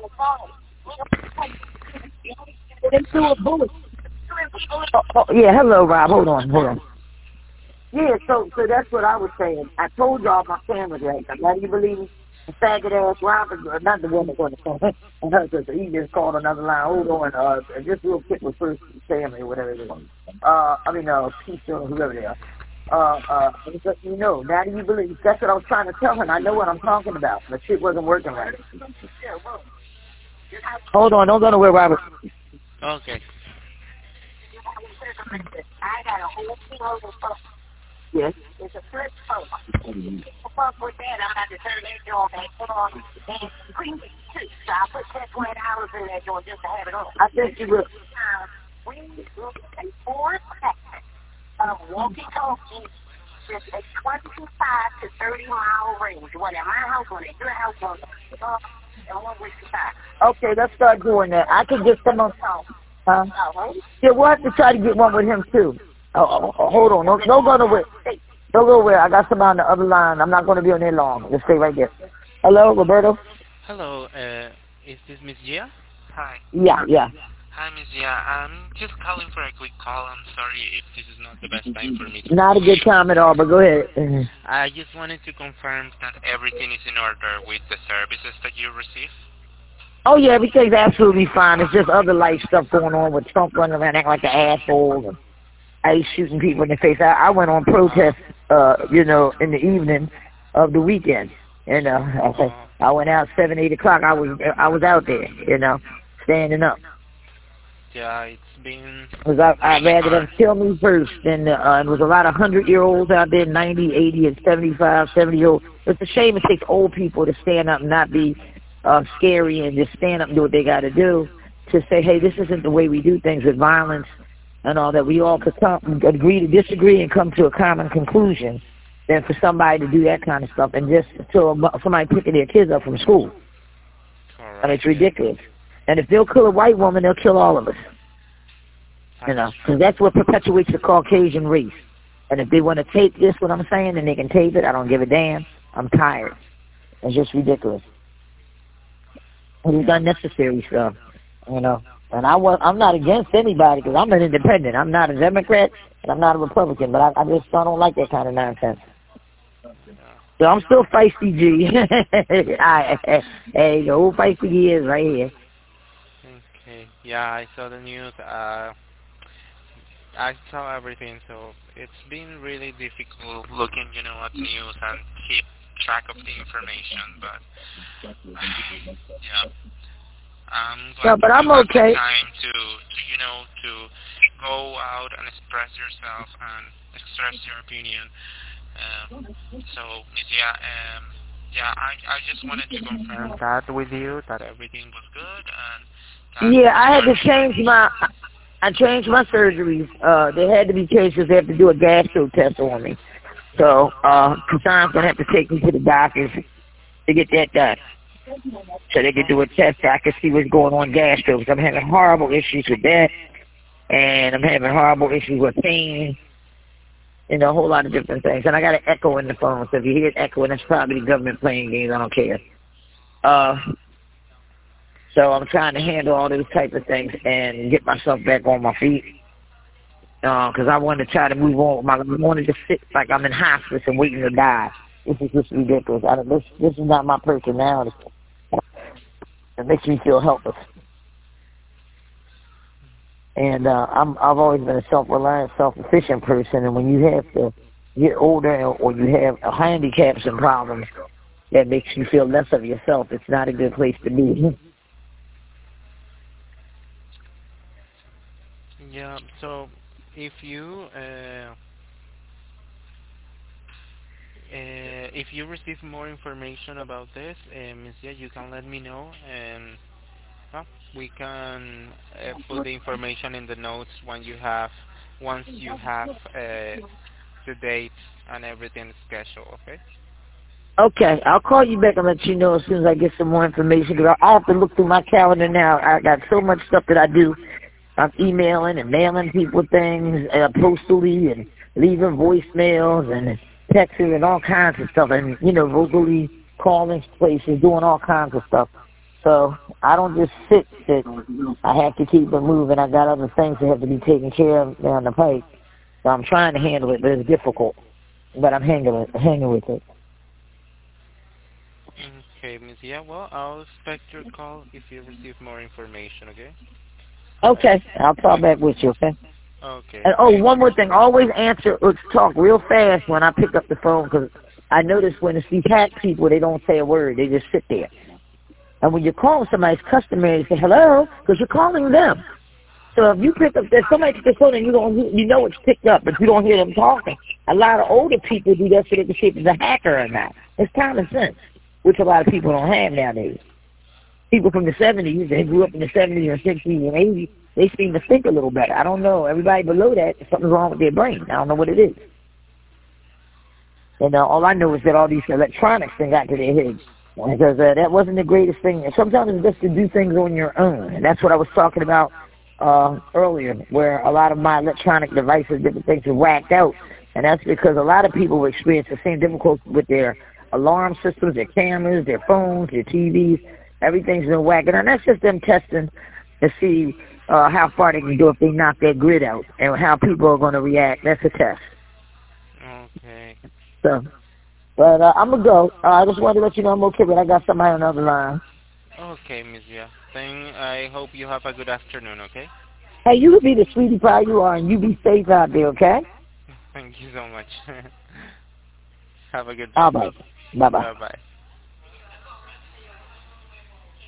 Yeah, hello, Rob. Hold on. Yeah, so that's what I was saying. I told y'all my family right. Now you believe the faggot ass Robert, not the woman on the phone, and her sister. He just called another line. Hold on, just real quick with first family or whatever it is. Peace or whoever they are. But now do you believe? That's what I was trying to tell her. And I know what I'm talking about. The shit wasn't working right. Hold on, don't go nowhere, Robert. Okay. Yes. It's a flip phone. Fuck with that, I'm about to turn that joint back on and bring it too. So I put that $20 in that joint just to have it on. I think you will. We look at 4 packs of walkie-talkie, just a 25 to 30-mile range. One at my house, one at your house, one and one with the side. Okay, let's start doing that. I could get some on. Huh? Yeah, we'll have to try to get one with him too. Hold on. Don't go nowhere. Don't go nowhere. I got somebody on the other line. I'm not going to be on there long. Just stay right there. Hello, Roberto? Hello, is this Miss Gia? Hi. Yeah. Hi, Miss Gia. I'm just calling for a quick call. I'm sorry if this is not the best time for me to Not a good time at all, but go ahead. I just wanted to confirm that everything is in order with the services that you receive. Oh, yeah, everything's absolutely fine. It's just other life stuff going on with Trump running around acting like an asshole and ICE shooting people in the face. I went on protest, in the evening of the weekend. I went out 7, 8 o'clock. I was out there, standing up. Yeah, it's been... Because I'd rather them kill me first. And it was a lot of 100-year-olds out there, 90, 80, and 75, 70-year-olds. It's a shame it takes old people to stand up and not be scary and just stand up and do what they got to do to say, hey, this isn't the way we do things with violence and all that. We all could agree to disagree and come to a common conclusion than for somebody to do that kind of stuff and just somebody picking their kids up from school. Right. I mean, it's ridiculous. And if they'll kill a white woman, they'll kill all of us. Because that's what perpetuates the Caucasian race. And if they want to tape this, what I'm saying, then they can tape it. I don't give a damn. I'm tired. It's just ridiculous. It's unnecessary stuff, And I'm not against anybody because I'm an independent. I'm not a Democrat and I'm not a Republican, but I don't like that kind of nonsense. So I'm still feisty, G. Hey, the old feisty G is right here. Okay. Yeah, I saw the news. I saw everything, so it's been really difficult looking, at the news and keep track of the information. But yeah. But I'm okay. Time to go out and express yourself and express your opinion. I just wanted to confirm that with you that everything was good and. I had to change I changed my surgeries. They had to be changed because they have to do a gastro test on me. So, Kassan's gonna have to take me to the doctors to get that done. So they can do a test so I can see what's going on gastro. Because I'm having horrible issues with that. And I'm having horrible issues with pain. A whole lot of different things. And I got an echo in the phone. So if you hear it echoing, that's probably the government playing games. I don't care. So I'm trying to handle all those type of things and get myself back on my feet. Because I want to try to move on. I wanted to sit like I'm in hospice and waiting to die. This is just ridiculous. This is not my personality. It makes me feel helpless. And I've always been a self-reliant, self-sufficient person. And when you have to get older or you have handicaps and problems, that makes you feel less of yourself. It's not a good place to be. Yeah. So if you receive more information about this, Ms. Yeah, you can let me know, and we can put the information in the notes once you have the date and everything scheduled. Okay. Okay, I'll call you back and let you know as soon as I get some more information. Because I have to look through my calendar now. I got so much stuff that I do. I'm emailing and mailing people things postally and leaving voicemails and texting and all kinds of stuff. And, vocally calling places, doing all kinds of stuff. So I don't just sit that I have to keep it moving. I got other things that have to be taken care of down the pipe. So I'm trying to handle it, but it's difficult. But I'm hanging with it. Okay, Miss. Yeah, well, I'll expect your call if you receive more information, okay? Okay, I'll talk back with you, okay? Okay. And one more thing. Always answer or talk real fast when I pick up the phone, because I notice when it's these hack people, they don't say a word. They just sit there. And when you're calling somebody, it's customary to say hello, because you're calling them. So if you pick up, there's somebody pick the phone and you know it's picked up, but you don't hear them talking. A lot of older people do that so they can see if it's a hacker or not. It's common sense, which a lot of people don't have nowadays. People from the 70s, they grew up in the 70s and 60s and 80s, they seem to think a little better. I don't know. Everybody below that, something's wrong with their brain. I don't know what it is. And all I know is that all these electronics thing got to their heads. Because that wasn't the greatest thing. Sometimes it's best to do things on your own. And that's what I was talking about earlier, where a lot of my electronic devices, different things, are whacked out. And that's because a lot of people will experience the same difficulty with their alarm systems, their cameras, their phones, their TVs. Everything's been whacked. And that's just them testing to see how far they can go if they knock their grid out and how people are going to react. That's a test. Okay. So, but I'm going to go. I just wanted to let you know I'm okay, but I got somebody on the other line. Okay, Miss Via. Then I hope you have a good afternoon, okay? Hey, you be the sweetie pie you are, and you be safe out there, okay? Thank you so much. Have a good day. Bye-bye. Bye-bye. Bye-bye.